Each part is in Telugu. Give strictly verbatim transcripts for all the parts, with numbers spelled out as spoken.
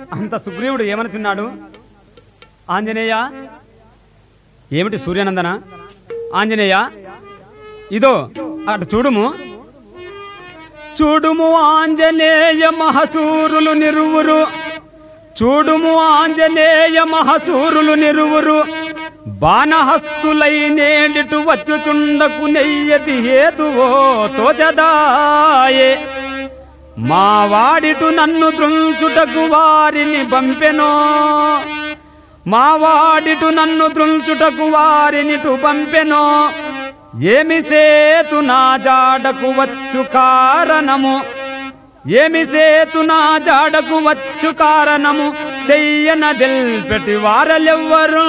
అంత సుగ్రీవుడు ఏమని తిన్నాడు? ఆంజనేయ, ఏమిటి సూర్యనందన? ఆంజనేయ, ఇదో అటు చూడుము, చూడుము ఆంజనేయ మహసూరులు నిరువురు, చూడుము ఆంజనేయ మహసూరులు నిరువురు, బాణహస్తులై నేడిటు వచ్చుచుండకు నెయ్యతి హేతువో తోచదాయే, మా వాడిటు నన్ను దృంచుటకు వారిని పంపెనో, మా వాడిటు నన్ను దృంచుటకు వారినిటు పంపెనో, ఏమి సేతు నా జాడకు వచ్చు కారణము, ఏమి సేతు నా జాడకు వచ్చు కారణము, చెయ్యన దెల్పెటి వారలెవ్వరు.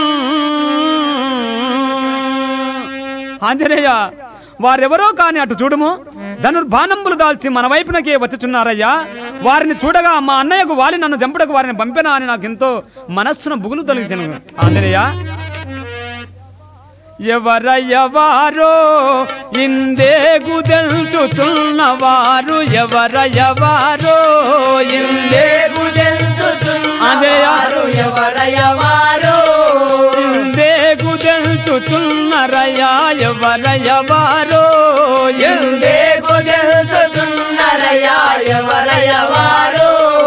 ఆంజనేయ, వారెవరో కాని అటు చూడుము, ధనుర్బాణంబులు దాల్చి మన వైపునకే వచ్చుచున్నారయ్యా. వారిని చూడగా మా అన్నయ్యకు వాలి నన్ను చంపుటకు వారిని పంపినా అని నాకెంతో మనస్సును బుగులు తొలగించను. ఆంజనేయ, ఎవరయ్యవారో ఇందేగు తెలుచుతున్నవారు, ఎవరయ్యవారో ఇందేగు తెలుచుతున్నవారు, ఎవరయ్యవారో ఇందేగు తెలుచుతున్నరయ్యా, ఎవరయ్యవారో ఇందేగు తెలుచుతున్నరయ్యా, ఎవరయ్యవారో.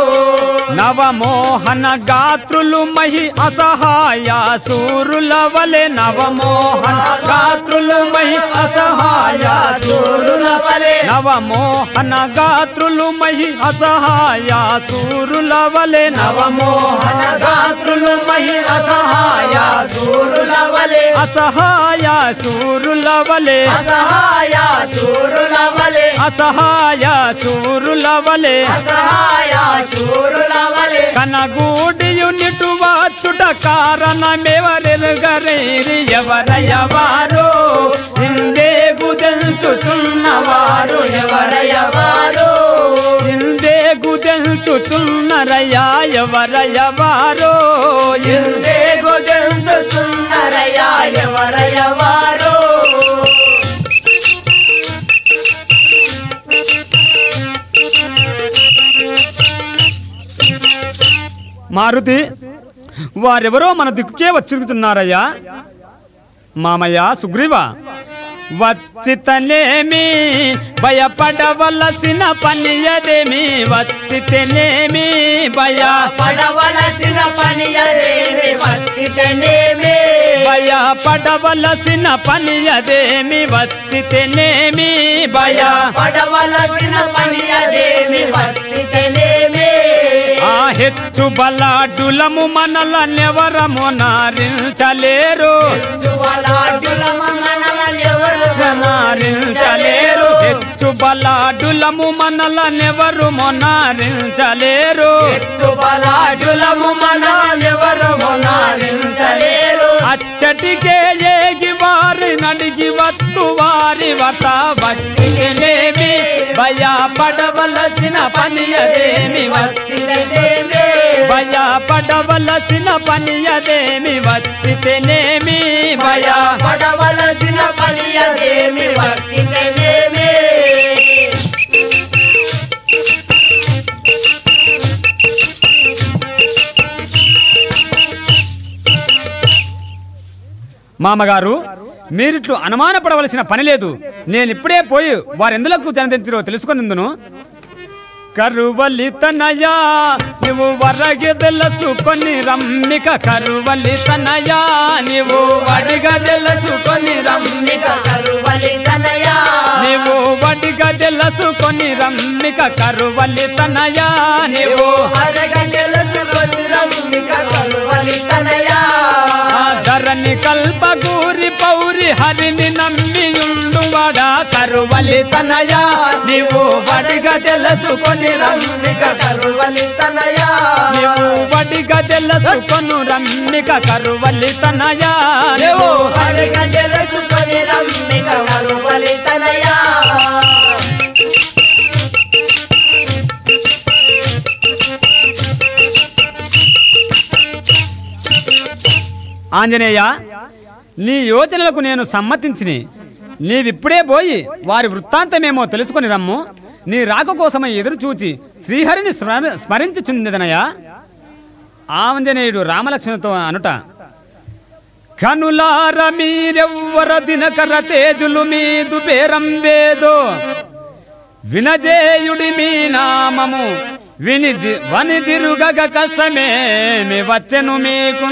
నవమోహన గాత్రులు మహి అసహాయ సూరుల వలె, నవమోహన గాత్రులు మహి అసహాయ సూరుల వలె, నవమోహన గాత్రులు మహి అసహాయ సూరుల వలె, నవమోహన గాత్రులు మహి అసహాయ సూరుల వలె, అసహాయ సూరుల వలె, అసహాయ సూరుల వలె, అసహాయ సూరుల వలె, అసహాయ సూరుల కనగూడియు నిటు వచ్చుట కారణమెవరెరుగరేరి, ఎవరయ్యవారో ఇందేగు తెలుచుతున్నవారు, ఎవరయ్యవారో ఇందేగు తెలుచుతున్నరయ్యా, ఎవరయ్యవారో ఇందేగు తెలుచుతున్నరయ్యా, ఎవరయ్యవారో. మారుతి, వారెవరో మన దిక్కుకే వచ్చుతున్నారయ్యా. మామయ్య సుగ్రీవ, వచ్చితనేమి భయపడవలసిన పని అదేమి, వచ్చితేనేమి భయపడవలసిన పని అదేమి, వచ్చితేనేమి భయపడవలసిన పని అదేమి, వచ్చితేనేమి భయపడవలసిన పని అదేమి, వచ్చితేనేమి. ఆ హెచ్చు బలాఢ్యులము మనల నెవరము నారించలేరు, నారించలేరు, హెచ్చు బలాఢ్యులము మనల నెవరు మొనారించలేరు, హెచ్చు బలాఢ్యులము మనల నెవరు మొనారించలేరు. అచ్చటికే ఏగి వారి నడిగి వత్తు వారి వత వచ్చితేనేమి భయపడవలసిన పని అదేమి, వచ్చితేనేమి భయపడవలసిన పని అదేమి, వచ్చితేనేమి భయపడవలసిన పని అదేమి, వచ్చితేనేమి. మామగారు, మీరిట్లు అనుమానపడవలసిన పని లేదు. నేనిప్పుడే పోయి వారెందులకు జనదించరో తెలుసుకున్నందును. కరువలి తనయా నువ్వు వరగెదెలసుకొని రమ్మిక, కరువలి తనయా నువ్వు వడిగెదెలసుకొని రమ్మిక, కరువలి తనయా నువ్వు వడిగెదెలసుకొని రమ్మిక, కరువలి తనయా నువ్వు వడిగెదెలసుకొని రమ్మిక, కరువలి తనయా. ధరణి కల్పగూరి పౌరి హరిని నమ్మియుండువాడా, కరువలి తనయా నీవు వడిగా తెలుసుకొని రమ్మిక, కరువలి తనయా నీవు వడిగా తెలుసుకొను రమ్మిక, కరువలి తనయా నీవు వడిగా తెలుసుకొని రమ్మిక, కరువలి తనయా. ఆంజనేయ, నీ యోచనలకు నేను సమ్మతించిని. నీవిప్పుడే పోయి వారి వృత్తాంతమేమో తెలుసుకొని రమ్ము. నీ రాక కోసమై ఎదురు చూచి శ్రీహరిని స్మరించుచుండెదనయా. ఆంజనేయుడు రామలక్ష్మణుతో అనుట, కనులార మీరెవ్వర దినకర తేజులు మీదు పేరంబేదో వినజేయుడి మీ నామము విని వనిదిరుగగ కష్టమేమి వచ్చెను మీకు.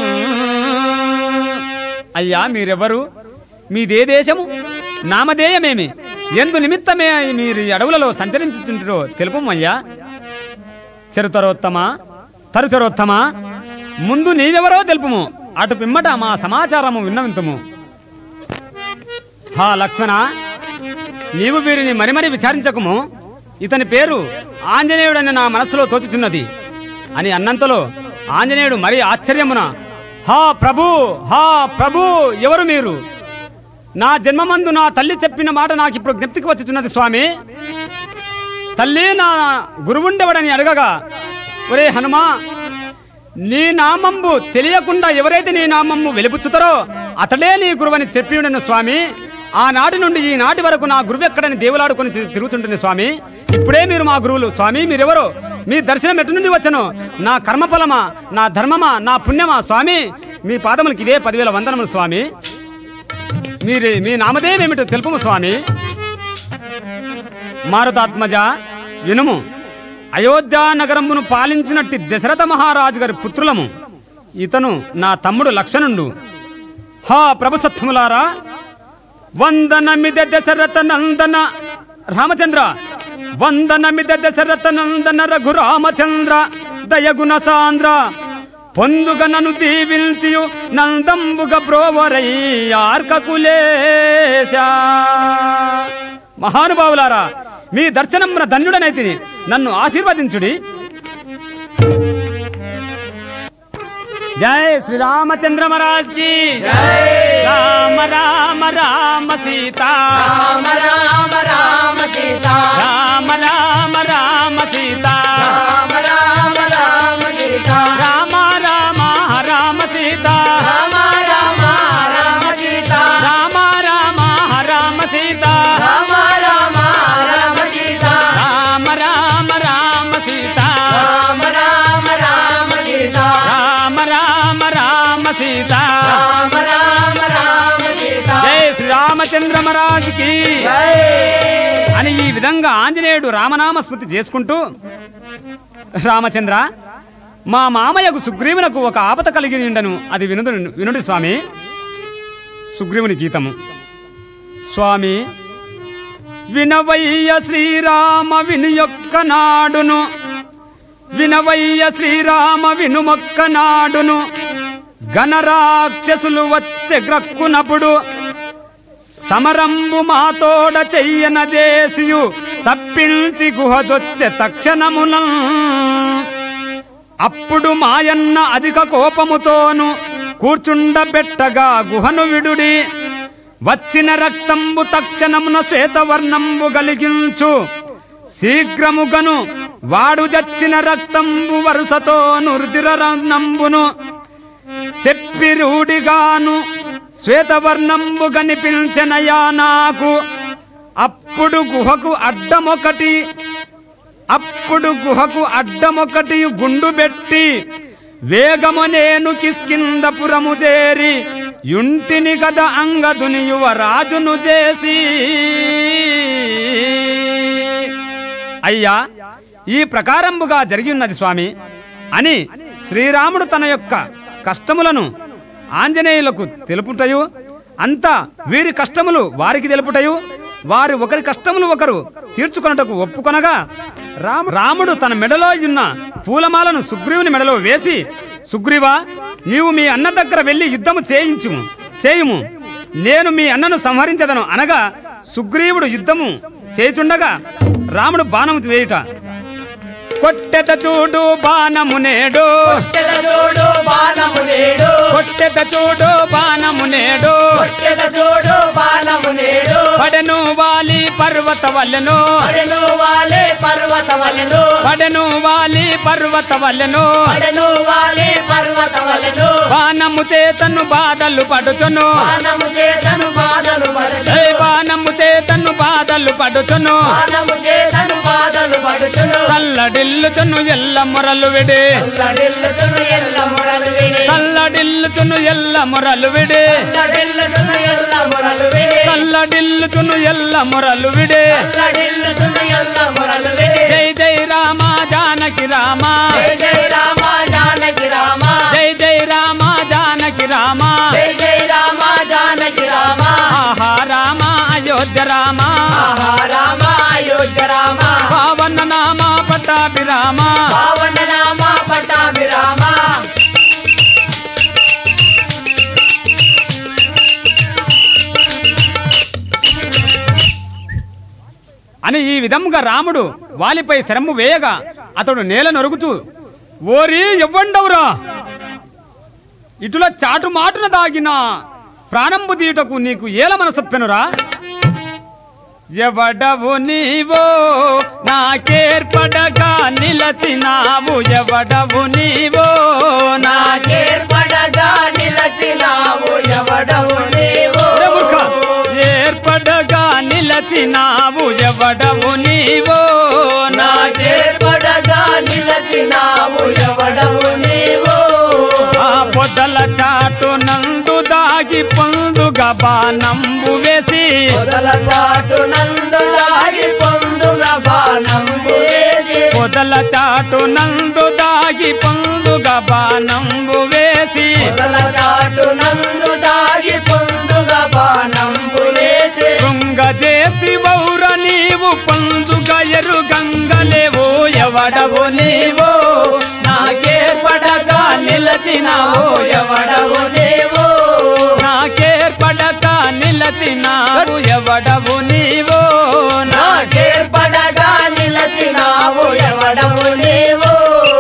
అయ్యా మీరెవరు, మీదే దేశము, నామధేయమేమి, ఎందు నిమిత్తమే మీరు అడవులలో సంచరించుతుంటారో తెలుపమయ్యా. చరుతరోత్తమా తరుచరోత్తమా, ముందు నీవెవరో తెలుపుము, అటు పిమ్మట మా సమాచారము విన్నవింతుము. హా లక్ష్మణ, నీవు వీరిని మరి మరి విచారించకుము. ఇతని పేరు ఆంజనేయుడని నా మనస్సులో తోచుచున్నది అని అన్నంతలో ఆంజనేయుడు మరి ఆశ్చర్యమున, హా ప్రభు, హా ప్రభు, ఎవరు మీరు? నా జన్మమందు నా తల్లి చెప్పిన మాట నాకు ఇప్పుడు జ్ఞప్తికి వచ్చుచున్నది స్వామి. తల్లి నా గురువుండెవడని అడగగా, ఒరే హనుమా, నీ నామంబు తెలియకుండా ఎవరైతే నీ నామంబు వెలుపుచ్చుతారో అతడే నీ గురువని చెప్పి ఉండను స్వామి. ఆనాటి నుండి ఈనాటి వరకు నా గురువు ఎక్కడని దేవులాడుకొని తిరుగుతుంటుంది స్వామి. ఇప్పుడే మీరు మా గురువులు స్వామి. మీరెవరో, మీ దర్శనం ఎటు నుండి వచ్చను? నా కర్మఫలమా, నా ధర్మమా, నా పుణ్యమా స్వామి? మీ పాదములకి ఇదే పదివేల వందనములు స్వామి. మీరు మీ నామధేయమేమిటో తెలుపము స్వామి. మారుతాత్మజ వినుము, అయోధ్య నగరమును పాలించినట్టి దశరథ మహారాజు గారి పుత్రులము. ఇతను నా తమ్ముడు లక్ష్మణుడు. హా ప్రభుసత్వములారా, వందనమిద దశరథ నందన రామచంద్ర, వందనమిద దశరథ నందన రఘురామచంద్ర, దయగుణ సాంద్ర, పొందుగ నను దీవించియు నందంబుగ బ్రోవరయ్యార్కకులేశ. మహానుభావులారా, మీ దర్శనమున ధన్యుడనైతిని, నన్ను ఆశీర్వదించుడి. జై శ్రీరామచంద్ర మహారాజ్ కి జై. రామ రామ రామ సీతా, రామ రామ రామ సీతా, రామ రామ రామ సీతా, రామ రామ రామ సీతా, రామ రామ రామ సీతా, రామ రామ రామ సీతా, రామ రామ రామ సీతా, రామ రామ రామ సీతా, రామ రామ రామ సీతా, రామ రామ రామ సీతా, రామ రామ రామ సీతా, రామ రామ రామ సీతా. జై శ్రీరామచంద్ర మహారాజ్ కి జై. అని ఈ విధంగా ఆంజనేయుడు రామనామ స్మృతి చేసుకుంటూ, రామచంద్ర, మా మామయ్యకు సుగ్రీవునకు ఒక ఆపత కలిగి ఉండను, అది వినుడు వినుడి స్వామి. సుగ్రీవుని గీతము. స్వామి వినవయ్య శ్రీరామ వినుయొక్క నాడును, వినవయ్య శ్రీరామ వినుమొక్క నాడును, గణరాక్షసులు వచ్చే గ్రక్కునప్పుడు సమరంబు మాతోడ చెయ్యన చేసియు తప్పించి గుహదొచ్చే తక్షణమున. అప్పుడు మాయన్న అధిక కోపముతోను కూర్చుండబెట్టగా గుహను విడుడి, వచ్చిన రక్తంబు తక్షణమున శ్వేతవర్ణంబు గలిగించు, శీఘ్రముగను వాడు జచ్చిన రక్తంబు వరుసతో నుర్దిరనంబును చెప్పి రూడిగాను శ్వేతవర్ణంబు కనిపించనయా నాకు. అప్పుడు గుహకు అడ్డమొకటి అప్పుడు గుహకు అడ్డమొకటి గుండు పెట్టి వేగము నేను కిష్కిందపురము చేరి యుంటిని గద అంగదుని యువరాజును చేసి. అయ్యా, ఈ ప్రకారంబుగా జరిగి ఉన్నది స్వామి అని శ్రీరాముడు తన యొక్క కష్టములను ఆంజనేయులకు తెలుపుటయు, అంతా వీరి కష్టములు వారికి తెలుపుటయు, వారి ఒకరి కష్టములు ఒకరు తీర్చుకొనుటకు ఒప్పుకొనగా, రాముడు తన మెడలో ఉన్న పూలమాలను సుగ్రీవుని మెడలో వేసి, సుగ్రీవా, నీవు మీ అన్న దగ్గర వెళ్లి యుద్ధము చేయించుము చేయుము నేను మీ అన్నను సంహరించదను అనగా, సుగ్రీవుడు యుద్ధము చేయుచుండగా రాముడు బాణము వేయుట. కొట్టెత చూడు బాణము నేడు, కొట్టెత చూడు బాణము నేడు, కొట్టెత చూడు బాణము నేడు, కొట్టెత చూడు బాణము నేడు, పడెను వాలి పర్వత వల్లెను, పడెను వాలి పర్వత వలెను, పడెను వాలి పర్వత వల్లెను, పడెను వాలి పర్వత వలెను బాణము చేతను బాధలు పడుచును బాణము చేతను బాధలు పడుచును ఏ బాణము చేతను బాధలు పడుచును బాణము చేతను బాధలు పడుచును తల్లడిల్లుచును ఎల్ల మొరలు విడి తల్లడిల్లుచును ఎల్ల మొరలు విడి తల్లడిల్లుచును ఎల్ల మొరలు విడి తల్లడిల్లుచును ఎల్ల మొరలు విడి తల్లడిల్లుచును ఎల్ల మొరలు విడి తల్లడిల్లుచును ఎల్ల మొరలు విడి జై జై రామ జానకి రామ జై జై రామ జానకి రామ జై జై రామ జానకి రామ జై జై రామ జానకి రామ ఆహా రామ అయోధ్య రామ ఆహా రామ అయోధ్య రామ పావన నామ పట్టాభి రామ పావన నామ పట్టాభి రామ అని ఈ విధముగా రాముడు వాలిపై శరము వేయగా అతడు నేల నొరుగుతూ ఓరి ఎవ్వండవురా ఇటుల చాటు మాటున దాగిన ప్రాణంబు దీటకు నీకు ఏల మనసొప్పెనురా ఎవడవు నీవో నాకేర్పడగా నిలచినావు ఎవడవు నీవో నాకే నాకేర్పడగా నిలచినావు ఎవడవు నీవు ఒరే మూర్ఖ, ఏర్పడగా నిలచినావు ఎవడవు నీవో నాకే నాకేర్పడగా నిలచినావు ఎవడవు నీవు ఆ పొదల చాటు నందు దాగి పొందుగా బాణంబు వేసి పొదల చాటు నందు దాగి పొందుగా బాణంబు వేసి పొదల చాటు నందు దాగి పొందుగా బాణంబు వేసి పొదల చాటు నందు దాగి పొందుగా బాణంబు వేసి శృంగ చేసి వౌర నీవు పొందుగా ఎరు గంగలేవో ఎవడవు నీవో నాకేర్పడగా నిలచినావో ఎవడవు నీవు నాకేర్పడగా నిలచినావు ఎవడవు నీవో నాకే నాకేర్పడగా నిలచినావు ఎవడవు నీవు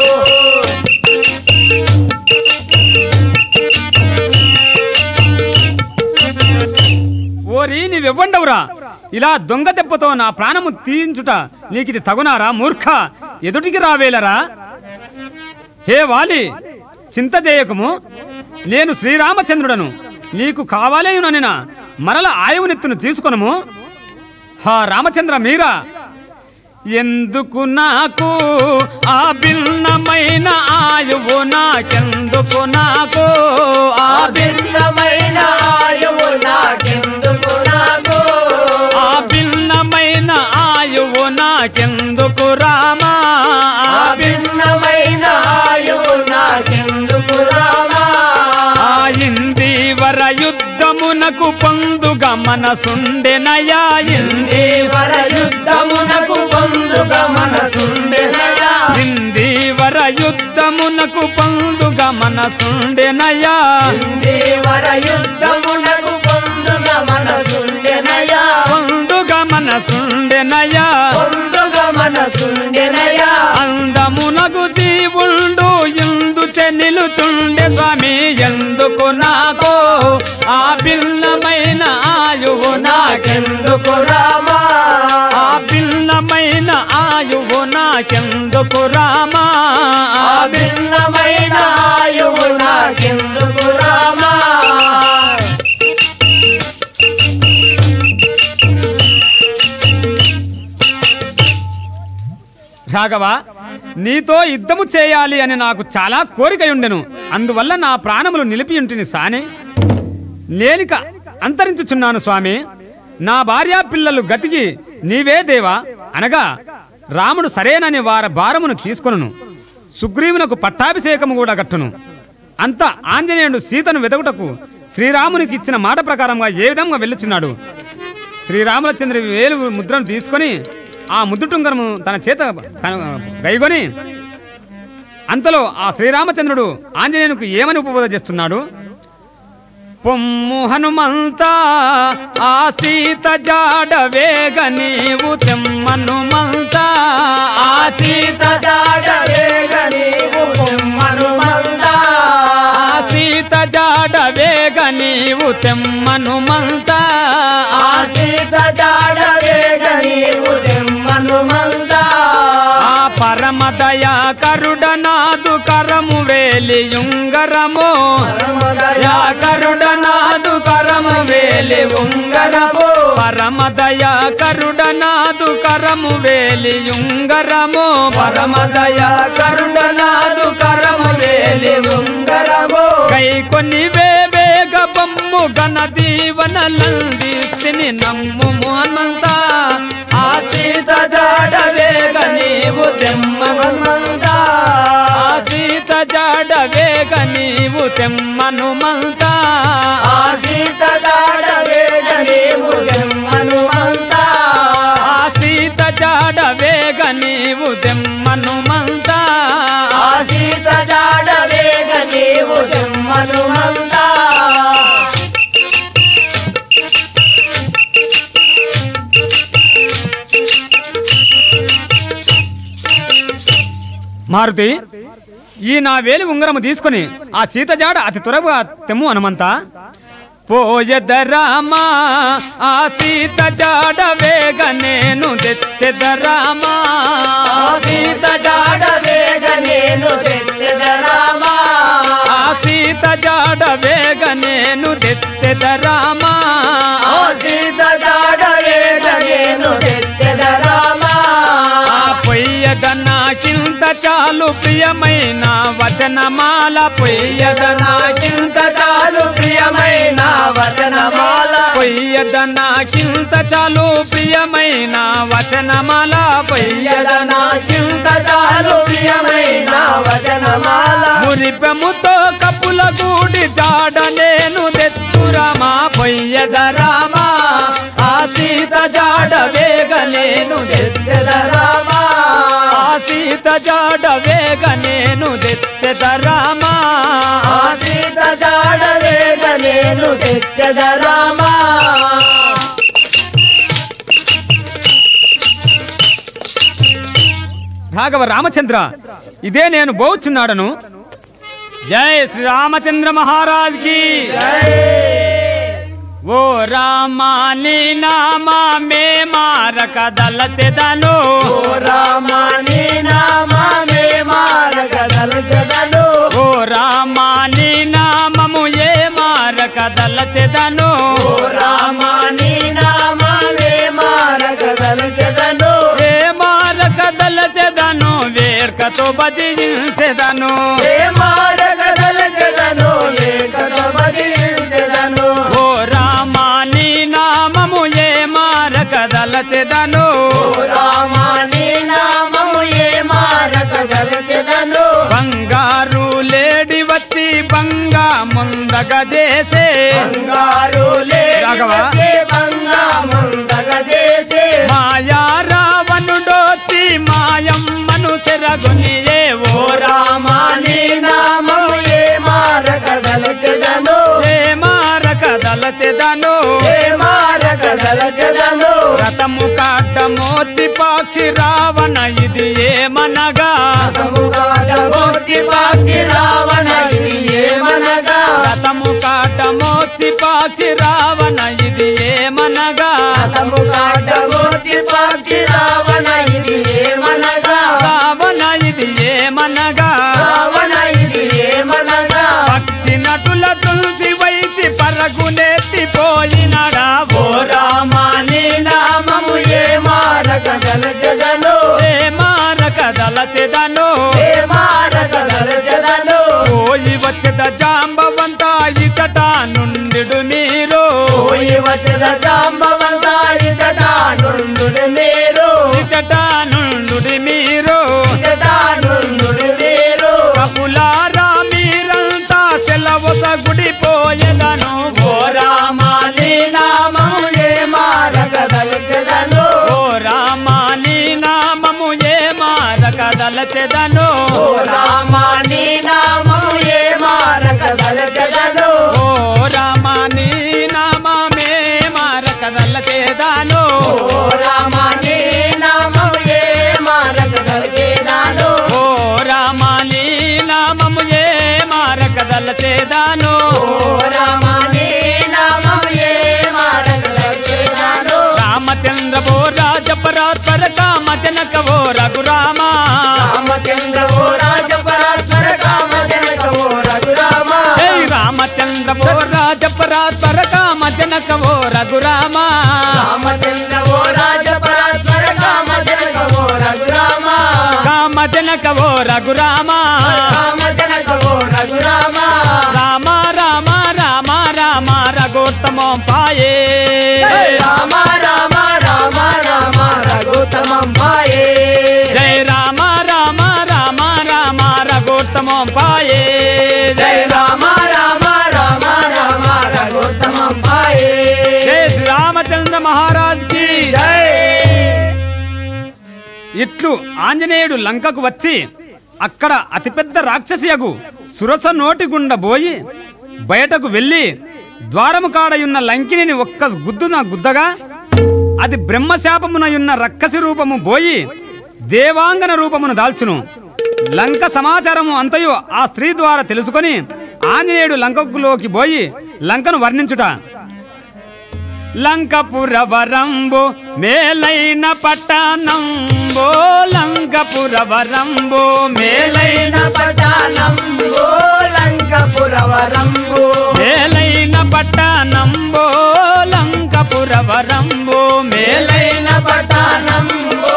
ఓరి నీవెవ్వండవురా ఇలా దొంగ దెబ్బతో నా ప్రాణము తీయించుట నీకిది తగునారా మూర్ఖ ఎదుటికి రావేలరా హే వాలి చింత చేయకము నేను శ్రీరామచంద్రుడను నీకు కావాలేయుననినా మరల ఆయువునెత్తును తీసుకొనము హా రామచంద్ర మీరా ఎందుకు నాకు ఆ భిన్నమైన ఆయువు నాకెందుకు నాకు ఆ ఆ భిన్నమైన ఆయువు నాకెందుకు నాకు ఆ భిన్నమైన ఆయువు నాకెందుకు రామా ఆ భిన్నమైన ఆయువు నాకెందుకు రామా ఆ ఇందీవర యుద్ధమునకు పొందుగా మనసుండెనయా ఇందీవర యుద్ధమునకు పొందుగా మనసుండెనయా ఇందీవర యుద్ధమునకు పొందుగా మనసుండెనయా ఇందీవర యుద్ధమునకు పొందుగా మనసుండెనయా పొందుగా మనసుండెనయా పొందుగా మనసుండెనయా అందమునకు జీవుండు ఇందు నిలుచుండే స్వామి ఎందుకు నాకు ఆ భిన్నమైన ఆయువు నాకెందుకు రామా ఆ భిన్నమైన ఆయువు నాకెందుకు రామా ఆ భిన్నమైన ఆయువు నాకెందుకు రామా రాఘవ నీతో యుద్ధము చేయాలి అని నాకు చాలా కోరిక ఉండెను అందువల్ల నా ప్రాణములు నిలిపియుంటిని సాని నేలిక అంతరించుచున్నాను స్వామి నా భార్యా పిల్లలు గతికి నీవే దేవా అనగా రాముడు సరేనని వారి భారమును తీసుకొనును సుగ్రీవునకు పట్టాభిషేకము కూడా గట్టును అంత ఆంజనేయుడు సీతను వెదకుటకు శ్రీరామునికి ఇచ్చిన మాట ప్రకారంగా ఏ విధంగా వెళ్ళుచున్నాడు శ్రీరామచంద్ర వేలు ముద్రను తీసుకొని ఆ ముద్దుటుంగరము తన చేత తన గైగొని అంతలో ఆ శ్రీరామచంద్రుడు ఆంజనేయునికి ఏమని ఉపబోధ చేస్తున్నాడు పొమ్ము హనుమంత ఆ సీత జాడ వేగ నీవు తెమ్మనుమంత ఆ సీత జాడ వేగ నీవు పొమ్మనుమంత ఆ సీత జాడ వేగ నీవు తెమ్మనుమంత ఆ సీత జాడ వేగ నీవు తెమ్మనుమంత ఆ పరమదయా కరుడనాదు కరము వేలి వేలి ఉంగరము కరుడనాదు కరము వేలి ఉంగరము పరమదయ కరుడనాదు కరము వేలి ఉంగరము పరమదయ కరుడనాదు కరము వేలి ఉంగరము కై కొన్ని వేవేగ బొమ్ము గణ దీవనలందిస్తిని నమ్ము హనుమంత ఆ సీత జాడ వేగ నీవు తెమ్మనుమంత ఆ సీత జాడ వేగ నీవు తెమ్మనుమంత ఆ సీత జాడ వేగ నీవు తెమ్మనుమంత ఆ సీత జాడ వేగ నీవు తెమ్మనుమంత ఆ సీత జాడ వేగ నీవు తెమ్మనుమంత మారుతి ఈ నా వేలి ఉంగరము తీసుకుని ఆ చీత జాడ అతి త్వరగా తెమ్ము హనుమంత పోయదరామా ఆ సీత జాడ వేగ నేను తెచ్చెదరామా ఆ సీత జాడ వేగ నేను తెచ్చెదరామా ఆ సీత జాడ వేగ నేను తెచ్చెదరామా ఆ సీత జాడ వేగ నేను తెచ్చెదరామా పొయ్యదన చింత చాలు ప్రియమైన వచనమాల పొయ్యదన చింత చాలు ప్రియమైన వచనమాల పొయ్యదన చింత చాలు ప్రియమైన వచనమాల పొయ్యదన చింత చాలు ప్రియమైన వచనమాల మురిపెముతో కప్పుల గూడి జాడ నేను తెత్తురామా పొయ్యదరామా ఆ సీత జాడ వేగ నేను తెచ్చెదరామా ఆ సీత జాడ వేగ నేను తెచ్చెదరామా ఆ సీత జాడ వేగ నేను తెచ్చెదరామా రాఘవ రామచంద్ర ఇదే నేను బోచున్నాడను జై శ్రీ రామచంద్ర మహారాజ్ కి ఓ రామాని నామా మే మారక దళచెదను ఓ రామాని నామా మే మారక దళచెదను ఓ రామాని నామము ఏ మారక దళచెదను ఓ రామాని నామా మే మారక దళచెదను ఏ మారక దళచెదను వేర్కతో భజించెదను ఏ మారక దళచెదను వేర్కతో భజించెదను ఓ రామాని నామము ఏ మారక దళచెదను ఓ రామాని నామము ఏ మారక దళచెదను బంగారు లేడి వచ్చి బంగా ముందగ చేసే బంగారు రాఘవ. లేడి బంగా ముందగ చేసే మాయా రావణుడోచి మాయమ్మను చెరగొని ఏ ఓ రామాని నామము ఏ మారక దళచెదను ఏ మారక దళచెదను ఏ మారక దళచెదను రథము కాటమోచి పాక్షి రావణ ఇది ఏమనగా రథము కాటమోచి పాక్షి రావణ ఇది ఏమనగా రథము కాటమోచి పాక్షి రావణ ఇది ఏమనగా రథము కాటమోచి పాక్షి రావణ ఇది ఏమనగా రావణ ఇది ఏమనగా రావణ ఇది ఏమనగా పక్షి నటుల తులసి వైసి పరగునెత్తి పోయినడా ఓ రామాని నామము ఏ మారక దళచెదను ఏ మారక దళచెదను ఏ మారక దళచెదను పోయి వచ్చేద జాంబవంత ఇచట నుండిడు మీరు పోయి వచ్చద జాంబవంత ఇచట నుండుడి మీరు ఇచట నుండుడి మీరు ఇచట నుండుడి మీరు కపులారా మీరంతా సెలవుస గుడి పోయేదను ఓ రామాని నామము ఏ మారక దళచెదను ఓ రామాని నామము ఏ మారక దళచెదను ఓ రామాని నామము ఏ మారక దళచెదను ఓ రామాని నామమే మారక దళచెదను ఓ రామాని నామము ఏ మారక దళచెదను ఓ రామాని నామము ఏ మారక దళచెదను ఓ రామాని నామము ఏ మారక దళచెదను రామచంద్ర ఓ రాజపరాత్పర కామ జనక ఓ రఘురామ రామచంద్ర ఓ రాజపరాత్పర కామ జనక ఓ రఘురామ రామచంద్ర ఓ రాజ పరాత్పర కామజనక ఓ రఘురామ కామజనక ఓ రఘురామ కామజనక ఓ రఘురామ రామ రామ రామ రామ రఘుత్తమం పాయే రామ రామ రామ రామ రఘుత్తమం పాయే జై రామ రామ రామ రామ రఘుత్తమం పాయే జై రామ రామ రామ రామ రఘుత్తమం పాయే జై శ్రీ రామచంద్ర మహారాజ్ కి జై ఇట్లు ఆంజనేయుడు లంకకు వచ్చి అక్కడ అతిపెద్ద రాక్షసియగు సురస నోటి గుండా పోయి బయటకు వెళ్లి ద్వారము కాడయున్న లంకిని ఒక్క గుద్దున గుద్దగా అది బ్రహ్మశాపమునయున్న రక్కసి రూపము పోయి దేవాంగన రూపమును దాల్చును. లంక సమాచారము అంతయు ఆ స్త్రీ ద్వారా తెలుసుకొని ఆంజనేయుడు లంకలోకి పోయి లంకను వర్ణించుట. లంకపురవరంబు మేలైన పట్టణంబో లంకపురవరంబు మేలైన మేలైన పట్టణంబో లంకపురవరంబు మేలైన పట్టణంబో లంకపురవరంబు మేలైన మేలైన పట్టణంబో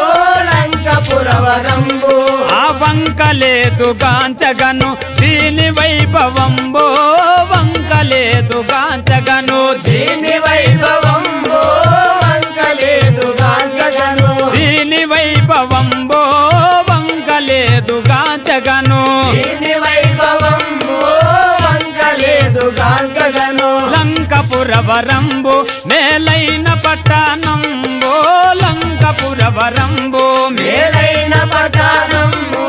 లంకపురవరంబు ఆ వంకలేదు గాంచగను దీని వైభవంబో వంకలేదు గాంచగను దీని వైభవంబో వంకలేదు గాంచగను దీని వైభవంబో వంకలేదు గాంచగను దీని వైభవంబో వంకలేదు గాంచగను లంకపురవరంబు మేలైన పట్టణంబో లంకపురవరంబు మేలైన పట్టణంబో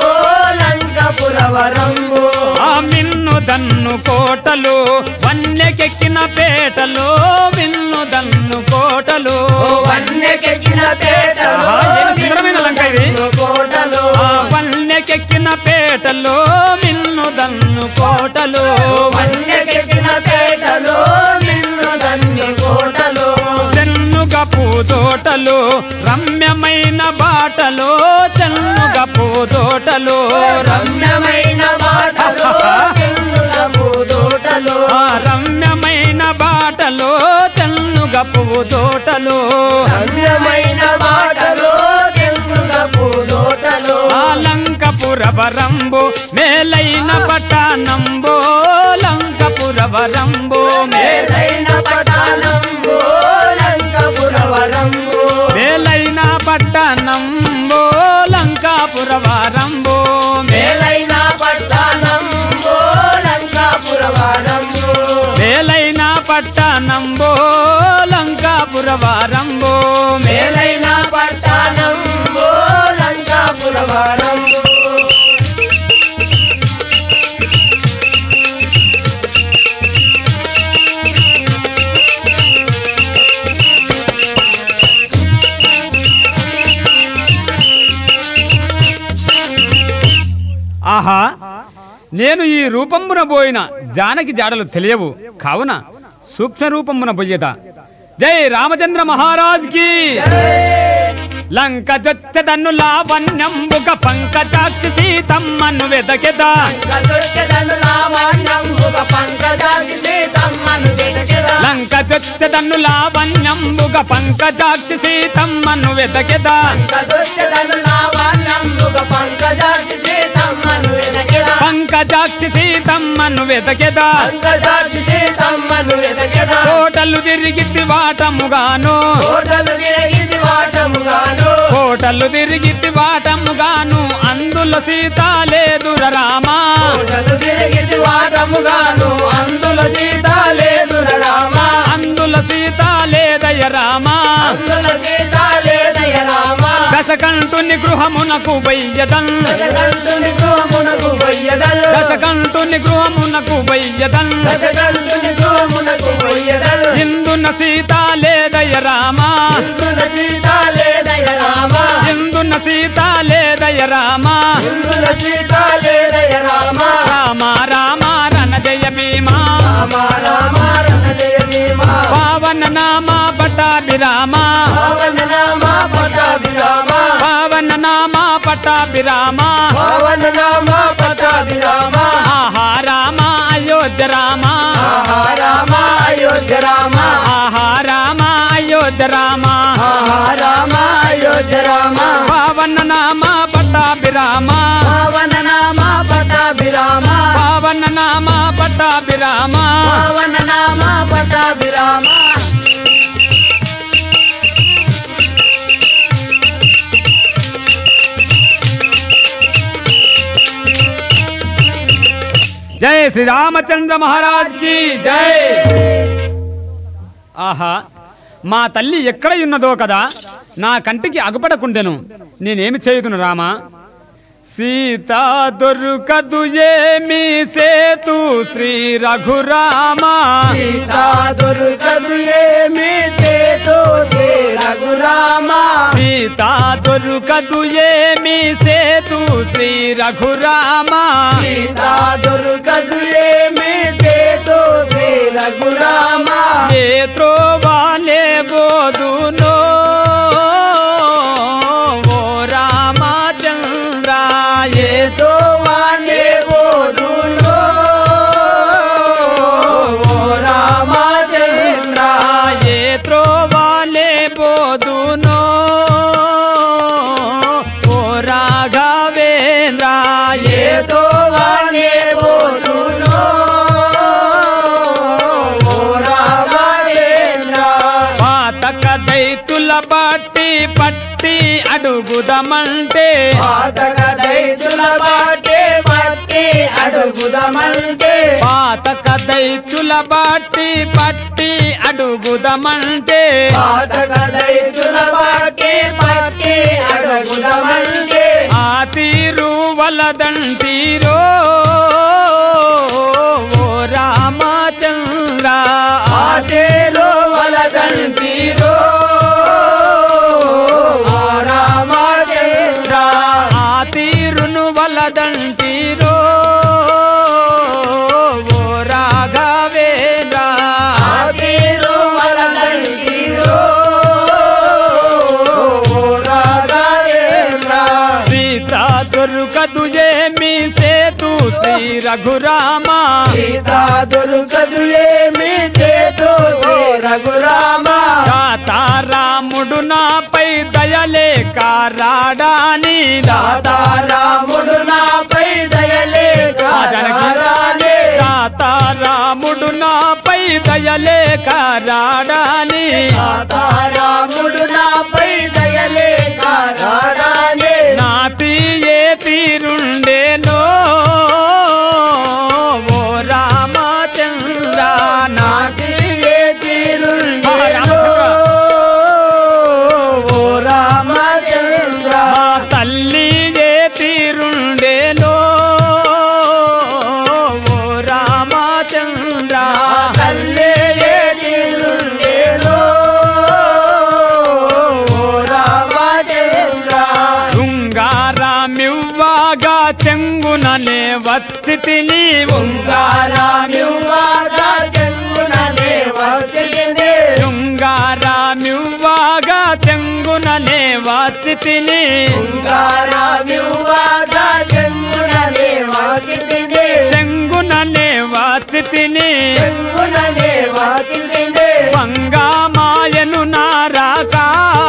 లంకపురవరంబు ఆ మిన్ను దన్ను కోటలు వన్యకెక్కిన పేటలు మిన్ను దన్ను కోటలు వన్యకెక్కిన పేటలు ఆహా, ఏమి సుందరమైన లంక ఇది. కోటలు ఆ వన్యకెక్కిన పేటలు మిన్ను దన్ను కోటలు వన్యకెక్కిన పేటలు నిన్ను దన్ని కోటలు చెన్నుగపు తోటలు రమ్యమైన బాటలు చెన్నుగపు తోటలు రమ్యమైన బాటలు చెన్నుగపు తోటలు ఆ రమ్యమైన బాటలు చెన్నుగపు తోటలు రమ్యమైన బాటలు చెన్నుగపు తోటలు ఆ లంకపురవరంబు మేలైన పట్టణంబో లంకపురవరంబు మేలైన పట్టణంబో లంకపురవరంబు మేలైన పట్టణంబో లంకాపురవరంబు మేలైన పట్టణంబో లంకాపురవరంబు మేలైన పట్టణంబో లంకాపురవరంబు మేలైన పట్టణంబో లంకాపురవరంబు ఆహా నేను ఈ రూపమున పోయిన జానకి జాడలు తెలియవు కావున సూక్ష్మ రూపమున పోయేదా. జై రామచంద్ర మహారాజ్ కి లంక జొచ్చదన్ను లావణ్యంబుక పంకజాక్షి సీతమ్మను వెదకెదా గదుర్చదను లావణ్యంబుగ పంకజాక్షి సీతమ్మను వెదకెదా లంక జొచ్చదన్ను లావణ్యంబుక పంకజాక్షి సీతమ్మను వెదకెదా గదుర్చదను లావణ్యంబుగ పంకజాక్షి సీతమ్మను వెదకెదా పంకజాక్షి సీతమ్మను వెదకెదా పంకజాక్షి సీతమ్మను వెదకెదా కోటలు తిరిగిద్ది వాటముగాను కోటలు తిరిగి వాటముగాను కోటలు తిరిగిద్ది వాటముగాను అందులో సీత లేదుర రామా కోటలు తిరిగి వాటముగాను అందులో సీత లేదుర రామ అందులో సీత లేదయ రామా అందులో సీత లేదయ రామ దశకంఠుని గృహమునకు వయ్యదన్ దశకంఠుని గృహమునకు వయ్యదలు దశకంఠుని గృహమునకు వయ్యదన్ దశకంఠుని గృహమునకు వయ్యదలు ఇందున సీత లేదయ రామా ఇందున సీత లేదయ రామ ఇందున సీత లేదయ రామా ఇందున సీత లేదయ రామ రామ రామ రణ జయ భీమా రామ రామ రణ జయ భీమా పావన నామ పటాభిరామ పవన నామ పటాభిరామ పావన నామ పటాభిరామ పవన నామ పటాభిరామ ఆహా రామ అయోధ్య రామ ఆహా రామ అయోధ్య రామ ఆహా రామ అయోధ్య రామ ఆహా రామ అయోధ్య రామ పావన నామ పట్టాభిరామ పావన నామ పట్టాభిరామ పావన నామ పట్టాభిరామ పావన నామ పట్టాభిరామ జై శ్రీరామచంద్ర మహారాజ్ కి జై. ఆహా మా తల్లి ఎక్కడ ఉన్నదో కదా, నా కంటికి అగుపడకుండెను, నేనేమి చేయుదును రామా. సీతా దొరుకదు ఏమి సేతు శ్రీ రఘురామ సీతా దొరుకదు ఏమి సేతు శ్రీ రఘురామ సీతా దొరుకదు ఏమి సేతు శ్రీ రఘురామ సీతా దొరుకదు ఏమి సేతు శ్రీ రఘురామ ఏ త్రోవాలే బోధునో ఓ రామచంద్ర ఏ ఏదో వాణ్ణి బోధులో ఓ రామచంద్ర ఏ త్రోవాలే బోధునో ఓ రాఘవేంద్ర ఏ ఏదో వాణ్ణి బోధులో ఓ రామచంద్ర పాతక దైతుల బట్టి పట్టి అడుగుదమంటే పాతక దైతుల బాటే పట్టి అడుగుదమంటే పాతక దైతుల బట్టి పట్టి అడుగుదమంటే పాతక దైతుల బాటే పట్టి అడుగుదమంటే ఆ తీరు వలదంటీరో ఓ రామచంద్ర ఆటేలో వలదంటీరో ఆ రామచంద్ర ఆ తీరును వలదంటీరో ఓ రాఘవేంద్ర ఆటేలో వలదంటీరో ఓ రాఘవేంద్ర సీతా దొరుకదు ఏమి సేతు శ్రీ రఘురామ సీతా దొరుకదు ఏమి చేతు శ్రీ రఘురామ రాముడు నాపై దయలేక రాడాని రాముడు నాపై దయలేక రాడానే రాముడు నాపై దయలేక రాడాని రాముడు నాపై దయలేక రాడానే నాతి ఏ తీరుండేనో ఓ రామచంద్ర నాటి ఏ తీరుండేనో రామచంద్ర. ఓ రామచంద్ర మా తల్లి ఏ తీరుండేనో ఓ రామచంద్ర తల్లి ఏ తీరుండేనో ఓ రామచంద్ర శృంగారమివ్వగా చెంగుననే వచ్చి తిని ఉంగారామివ్వగా చెంగుననే వచ్చితిని శృంగారమివ్వగా చెంగుననే వచ్చి తిని ఉంగారామివ్వగా చెంగుననే వచ్చితిని చెంగుననే వచ్చి తిని చెంగుననే వచ్చితిని పంగామాయను నారాకా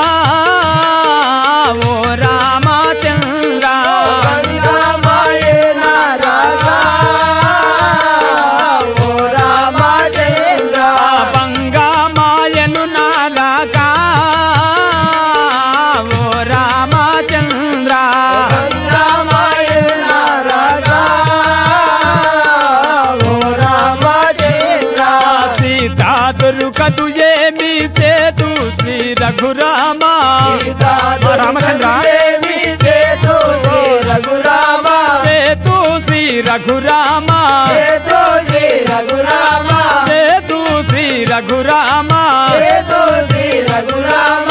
ఓ రామచంద్ర గంగామాయన రాగా ఓ రామచంద్ర పంగామాయను నారాకా ఓ రామచంద్ర గంగామాయన రాగా ఓ రామచంద్ర సీతా దొరుకదు ఏమి సేతు శ్రీ రఘురామ రామచంద్ర ఏమి చేతు శ్రీ రఘురామ సేతు శ్రీ రఘురామ చేతు శ్రీ రఘురామ సేతు శ్రీ రఘురామ చేతు శ్రీ రఘురామ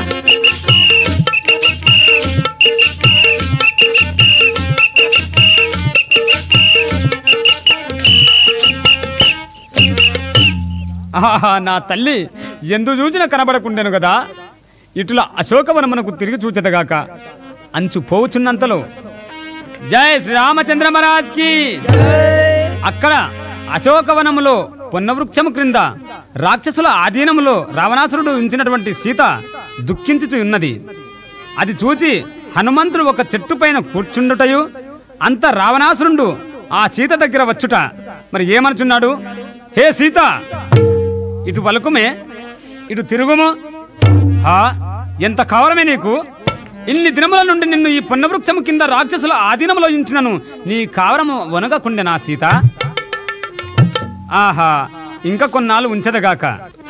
ఆహా నా తల్లి ఎందు చూచిన కనబడకుండెను కదా, ఇటుల అశోకవనమునకు తిరిగి చూచెదగాక అంచు పోవుచున్నంతలో జై శ్రీరామచంద్ర మహారాజ్ కి. అక్కడ అశోకవనములో పొన్నవృక్షము క్రింద రాక్షసుల ఆధీనములో రావణాసురుడు ఉంచినటువంటి సీత దుఃఖించుతూ ఉన్నది. అది చూచి హనుమంతుడు ఒక చెట్టు పైన కూర్చుండుటయు అంత రావణాసురుడు ఆ సీత దగ్గర వచ్చుట మరి ఏమనుచున్నాడు? హే సీత, ఇటు పలుకుమే, ఇటు తిరుగుము. హా, ఎంత కావరమే నీకు? ఇన్ని దినముల నుండి నిన్ను ఈ పొన్నవృక్షము కింద రాక్షసుల ఆధీనములో ఉంచినను నీ కావరము వనగకుండె నా సీత. ఆహా, ఇంకా కొన్నాళ్ళు ఉంచదగాక.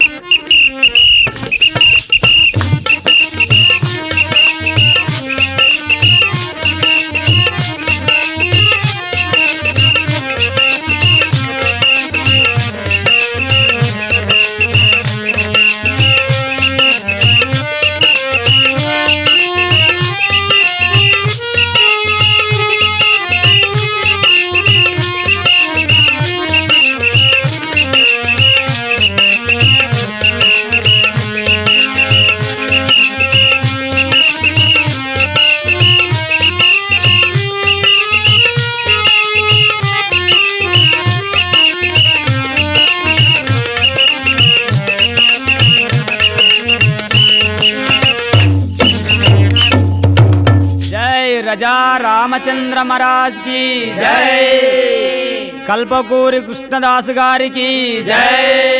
रजा रामचंद्र महाराज की जय। कल्पकूरी कृष्णदास गारी की जय।